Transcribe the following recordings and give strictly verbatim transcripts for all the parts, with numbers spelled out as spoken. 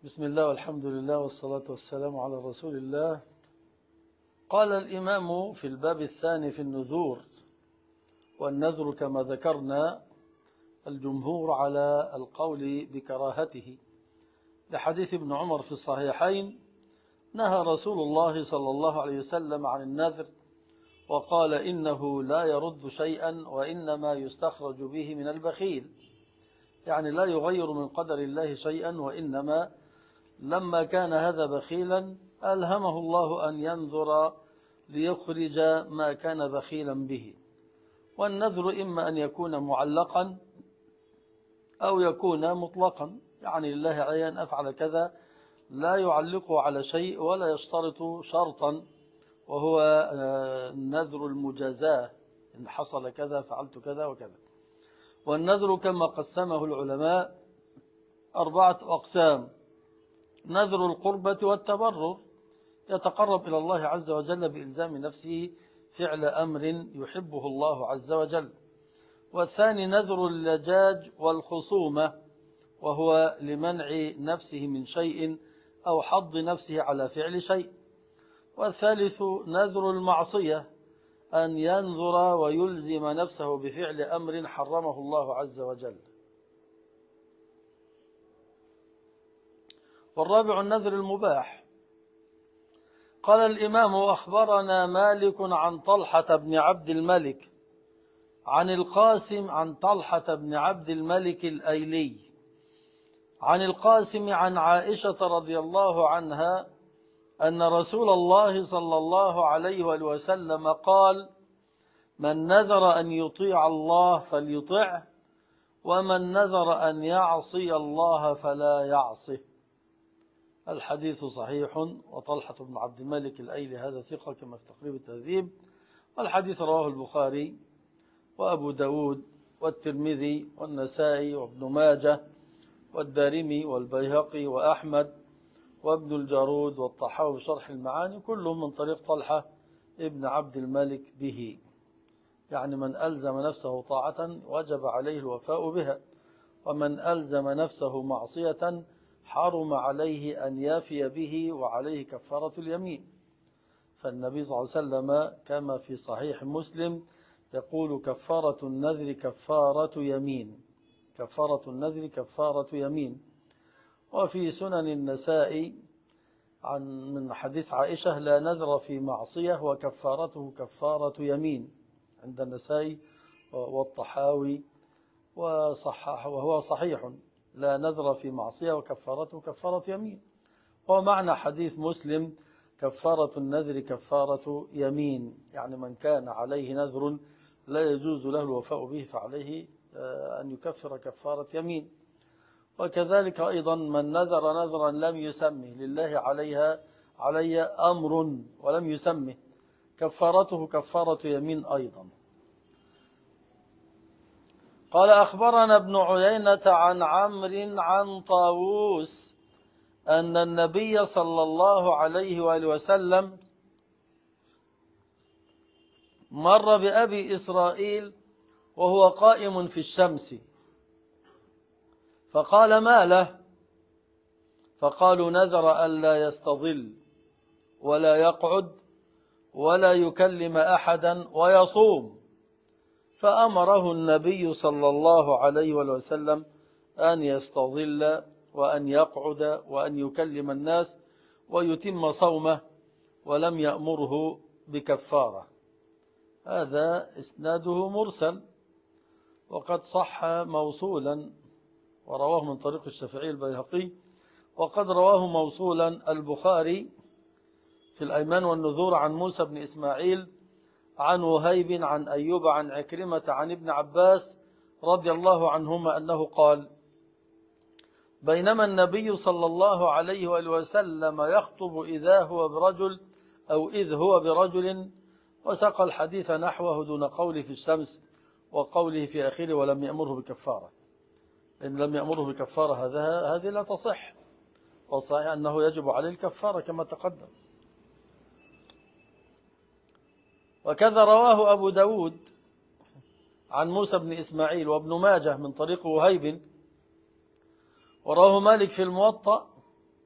بسم الله والحمد لله والصلاة والسلام على رسول الله. قال الإمام في الباب الثاني في النذور، والنذر كما ذكرنا الجمهور على القول بكراهته، لحديث ابن عمر في الصحيحين: نهى رسول الله صلى الله عليه وسلم عن النذر وقال إنه لا يرد شيئا وإنما يستخرج به من البخيل، يعني لا يغير من قدر الله شيئا، وإنما لما كان هذا بخيلا ألهمه الله أن ينذر ليخرج ما كان بخيلا به. والنذر إما أن يكون معلقا أو يكون مطلقا، يعني لله علي أن أفعل كذا، لا يعلقه على شيء ولا يشترط شرطا، وهو النذر المجازاة، إن حصل كذا فعلت كذا وكذا. والنذر كما قسمه العلماء أربعة أقسام: نذر القربة والتبرر، يتقرب إلى الله عز وجل بإلزام نفسه فعل أمر يحبه الله عز وجل. والثاني نذر اللجاج والخصومة، وهو لمنع نفسه من شيء أو حض نفسه على فعل شيء. والثالث نذر المعصية، أن ينذر ويلزم نفسه بفعل أمر حرمه الله عز وجل. والرابع النذر المباح. قال الإمام: أخبرنا مالك عن طلحة بن عبد الملك عن القاسم عن طلحة بن عبد الملك الأيلي عن القاسم عن عائشة رضي الله عنها أن رسول الله صلى الله عليه وسلم قال: من نذر أن يطيع الله فليطعه، ومن نذر أن يعصي الله فلا يعصه. الحديث صحيح. وطلحة بن عبد الملك الأيلي هذا ثقة كما في تقريب التهذيب. والحديث رواه البخاري وأبو داود والترمذي والنسائي وابن ماجه والدارمي والبيهقي وأحمد وابن الجارود والطحاوي شرح المعاني، كلهم من طريق طلحة ابن عبد الملك به، يعني من ألزم نفسه طاعة وجب عليه الوفاء بها، ومن ألزم نفسه معصية حرم عليه أن يافي به وعليه كفارة اليمين. فالنبي صلى الله عليه وسلم كما في صحيح مسلم يقول: كفارة النذر كفارة يمين، كفارة النذر كفارة يمين. وفي سنن النسائي عن من حديث عائشة: لا نذر في معصية وكفارته كفارة يمين، عند النسائي والطحاوي وصحح، وهو صحيح: لا نذر في معصية وكفارته كفارة يمين. ومعنى حديث مسلم: كفارة النذر كفارة يمين، يعني من كان عليه نذر لا يجوز له الوفاء به فعليه أن يكفر كفارة يمين. وكذلك أيضا من نذر نذرا لم يسمه لله عليها علي أمر ولم يسمه، كفارته كفارة يمين أيضا. قال: أخبرنا ابن عيينة عن عمرو عن طاووس أن النبي صلى الله عليه وآله وسلم مر بأبي إسرائيل وهو قائم في الشمس، فقال: ما له؟ فقالوا: نذر ألا يستظل ولا يقعد ولا يكلم أحدا ويصوم. فأمره النبي صلى الله عليه وسلم أن يستظل وأن يقعد وأن يكلم الناس ويتم صومه، ولم يأمره بكفارة. هذا إسناده مرسل، وقد صح موصولا، ورواه من طريق الشافعي البيهقي، وقد رواه موصولا البخاري في الأيمان والنذور عن موسى بن إسماعيل عن وهيب عن أيوب عن عكرمة عن ابن عباس رضي الله عنهما أنه قال: بينما النبي صلى الله عليه وآله وسلم يخطب إذا هو برجل أو إذ هو برجل، وساق الحديث نحوه دون قوله في الشمس وقوله في آخره ولم يأمره بكفارة. إن لم يأمره بكفارة هذا هذه لا تصح، والصحيح أنه يجب عليه الكفارة كما تقدم. وكذا رواه أبو داود عن موسى بن إسماعيل وابن ماجه من طريق وهيب، ورواه مالك في الموطأ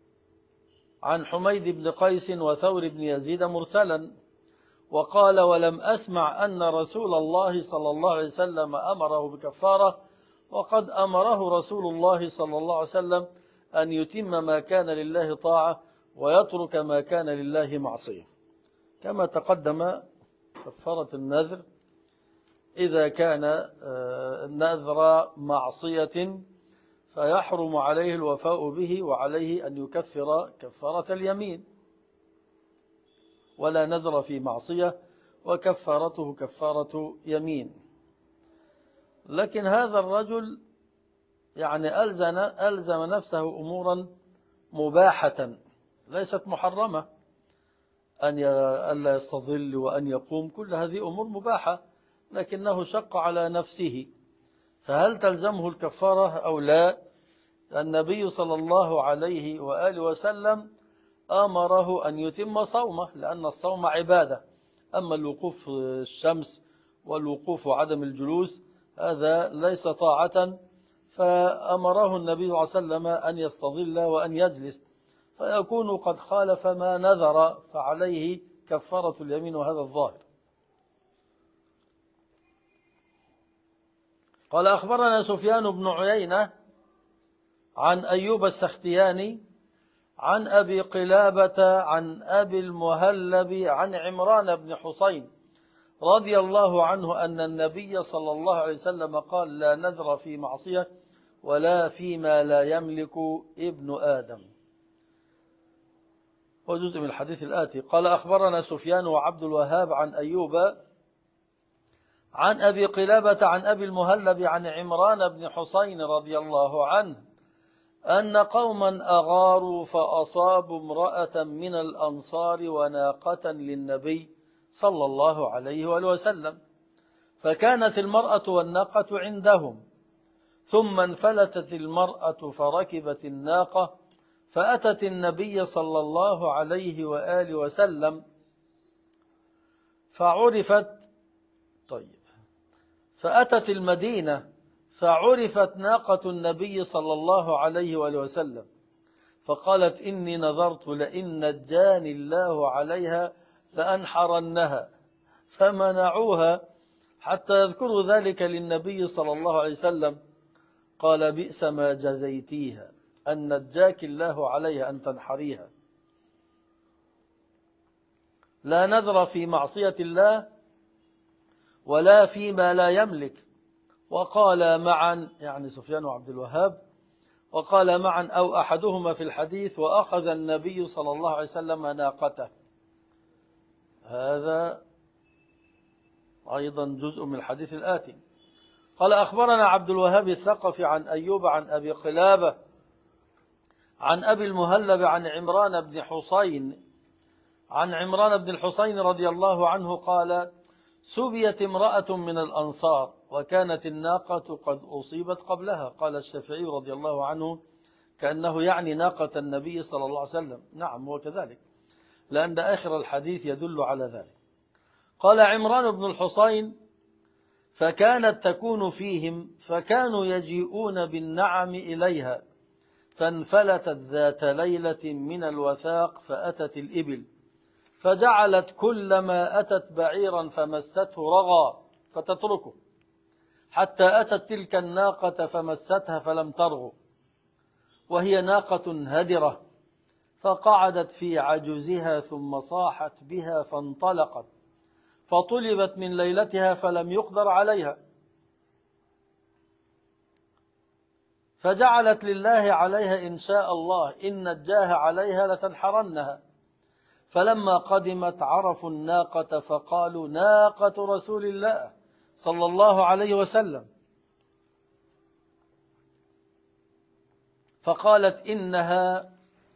عن حميد بن قيس وثور بن يزيد مرسلا، وقال: ولم أسمع أن رسول الله صلى الله عليه وسلم أمره بكفارة، وقد أمره رسول الله صلى الله عليه وسلم أن يتم ما كان لله طاعة ويترك ما كان لله معصية. كما تقدم كفارة النذر إذا كان النذر معصية فيحرم عليه الوفاء به، وعليه أن يكفر كفارة اليمين، ولا نذر في معصية وكفارته كفارة يمين. لكن هذا الرجل يعني ألزم, ألزم نفسه أمورا مباحة ليست محرمة، أن ألا يستظل وأن يقوم، كل هذه أمور مباحة، لكنه شق على نفسه، فهل تلزمه الكفارة أو لا؟ النبي صلى الله عليه وآله وسلم أمره أن يتم صومه، لأن الصوم عبادة. أما الوقوف في الشمس والوقوف وعدم الجلوس هذا ليس طاعة، فأمره النبي صلى الله عليه وسلم أن يستظل وأن يجلس، فيكون قد خالف ما نذر، فعليه كفارة اليمين، وهذا الظاهر. قال: أخبرنا سفيان بن عيينة عن أيوب السختياني عن أبي قلابة عن أبي المهلب عن عمران بن حسين رضي الله عنه أن النبي صلى الله عليه وسلم قال: لا نذر في معصية ولا فيما لا يملك ابن آدم. وجزء من الحديث الآتي: قال: أخبرنا سفيان وعبد الوهاب عن أيوب عن أبي قلابة عن أبي المهلب عن عمران بن حسين رضي الله عنه أن قوما أغاروا فأصابوا امرأة من الأنصار وناقة للنبي صلى الله عليه وآله وسلم، فكانت المرأة والناقة عندهم، ثم انفلتت المرأة فركبت الناقة فأتت النبي صلى الله عليه وآله وسلم فعرفت طيب فأتت المدينة فعرفت ناقة النبي صلى الله عليه وآله وسلم، فقالت: إني نذرت لئن نجاني الله عليها لأنحرنها، فمنعوها حتى يذكروا ذلك للنبي صلى الله عليه وسلم. قال: بئس ما جزيتيها، أن نجاك الله عليها أن تنحريها. لا نذر في معصية الله ولا فيما لا يملك. وقال معا، يعني سفيان وعبد الوهاب، وقال معا أو أحدهما في الحديث: وأخذ النبي صلى الله عليه وسلم ناقته. هذا أيضا جزء من الحديث الآتي. قال: أخبرنا عبد الوهاب الثقفي عن أيوب عن أبي قلابة عن أبي المهلب عن عمران بن حسين عن عمران بن الحسين رضي الله عنه قال: سبيت امرأة من الأنصار وكانت الناقة قد أصيبت قبلها. قال الشافعي رضي الله عنه: كأنه يعني ناقة النبي صلى الله عليه وسلم. نعم، هو كذلك، لأن آخر الحديث يدل على ذلك. قال عمران بن الحسين: فكانت تكون فيهم، فكانوا يجيئون بالنعم إليها، فانفلتت ذات ليلة من الوثاق فأتت الإبل، فجعلت كلما أتت بعيرا فمسته رغى فتتركه، حتى أتت تلك الناقة فمستها فلم ترغ، وهي ناقة هدرة، فقعدت في عجزها ثم صاحت بها فانطلقت، فطلبت من ليلتها فلم يقدر عليها، فجعلت لله عليها إن شاء الله إن نجاها عليها لتنحرنها. فلما قدمت عرفوا الناقة فقالوا: ناقة رسول الله صلى الله عليه وسلم. فقالت: إنها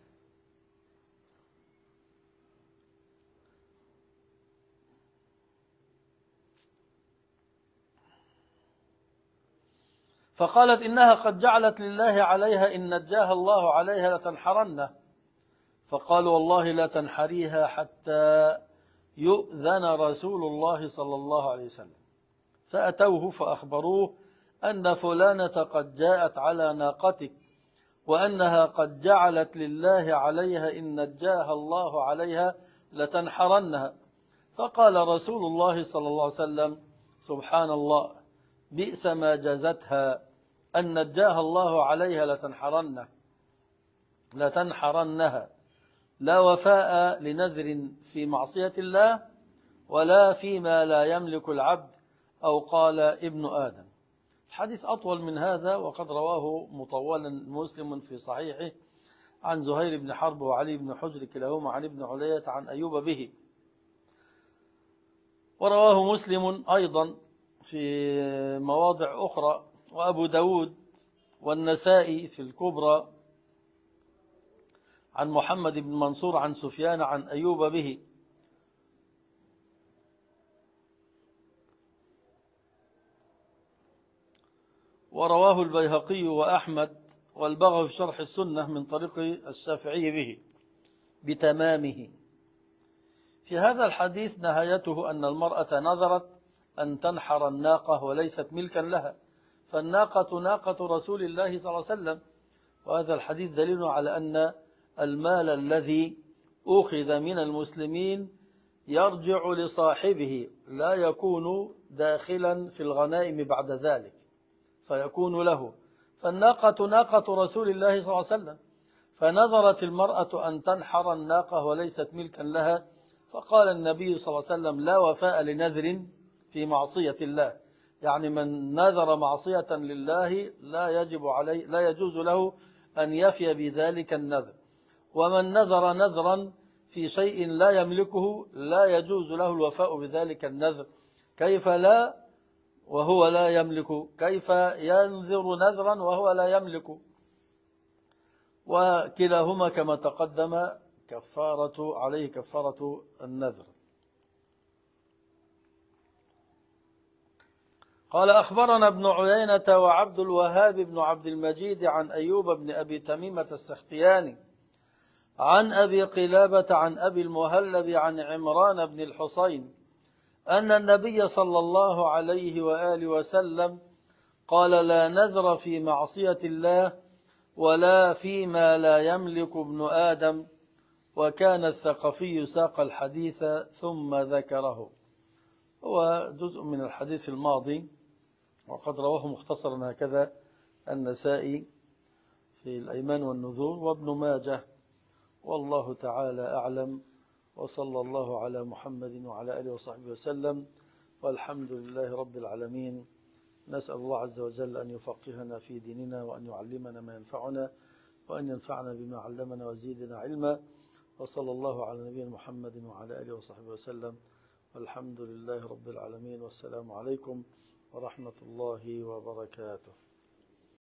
فقالت إنها قد جعلت لله عليها إن نجاها الله عليها لتنحرنه. فقالوا: والله لا تنحريها حتى يؤذن رسول الله صلى الله عليه وسلم. فأتوه فأخبروه أن فلانة قد جاءت على ناقتك وأنها قد جعلت لله عليها إن نجاها الله عليها لتنحرنها. فقال رسول الله صلى الله عليه وسلم: سبحان الله، بئس ما جازتها أن نجاها الله عليها لتنحرنها لتنحرنها لا وفاء لنذر في معصية الله ولا فيما لا يملك العبد، أو قال ابن آدم. الحديث أطول من هذا، وقد رواه مطولا مسلم في صحيحه عن زهير بن حرب وعلي بن حجر كلاهما عن ابن علية عن أيوب به. ورواه مسلم أيضا في مواضع أخرى، وأبو داود والنسائي في الكبرى عن محمد بن منصور عن سفيان عن أيوب به. ورواه البيهقي وأحمد والبغوي في شرح السنة من طريق الشافعي به بتمامه. في هذا الحديث نهايته أن المرأة نذرت أن تنحر الناقة وليست ملكا لها، فالناقة ناقة رسول الله صلى الله عليه وسلم. وهذا الحديث دليل على أن المال الذي أخذ من المسلمين يرجع لصاحبه، لا يكون داخلا في الغنائم بعد ذلك فيكون له. فالناقة ناقة رسول الله صلى الله عليه وسلم، فنظرت المرأة أن تنحر الناقة وليست ملكا لها، فقال النبي صلى الله عليه وسلم: لا وفاء لنذر في معصية الله، يعني من نذر معصية لله لا يجب عليه لا يجوز له أن يفي بذلك النذر، ومن نذر نذرا في شيء لا يملكه لا يجوز له الوفاء بذلك النذر. كيف لا وهو لا يملك؟ كيف ينذر نذرا وهو لا يملك؟ وكلاهما كما تقدم كفارة عليه كفارة النذر. قال: أخبرنا ابن عيينة وعبد الوهاب بن عبد المجيد عن أيوب بن أبي تميمة السختياني عن أبي قلابة عن أبي المهلب عن عمران بن الحصين أن النبي صلى الله عليه وآله وسلم قال: لا نذر في معصية الله ولا فيما لا يملك ابن آدم. وكان الثقفي ساق الحديث ثم ذكره. هو جزء من الحديث الماضي، وقد رواه مختصرا هكذا النسائي في الأيمان والنذور وابن ماجه، والله تعالى أعلم. وصلى الله على محمد وعلى آله وصحبه وسلم، والحمد لله رب العالمين. نسأل الله عز وجل أن يفقهنا في ديننا، وأن يعلمنا ما ينفعنا، وأن ينفعنا بما علمنا وزيدنا علما. وصلى الله على نبينا محمد وعلى آله وصحبه وسلم، والحمد لله رب العالمين. والسلام عليكم ورحمة الله وبركاته.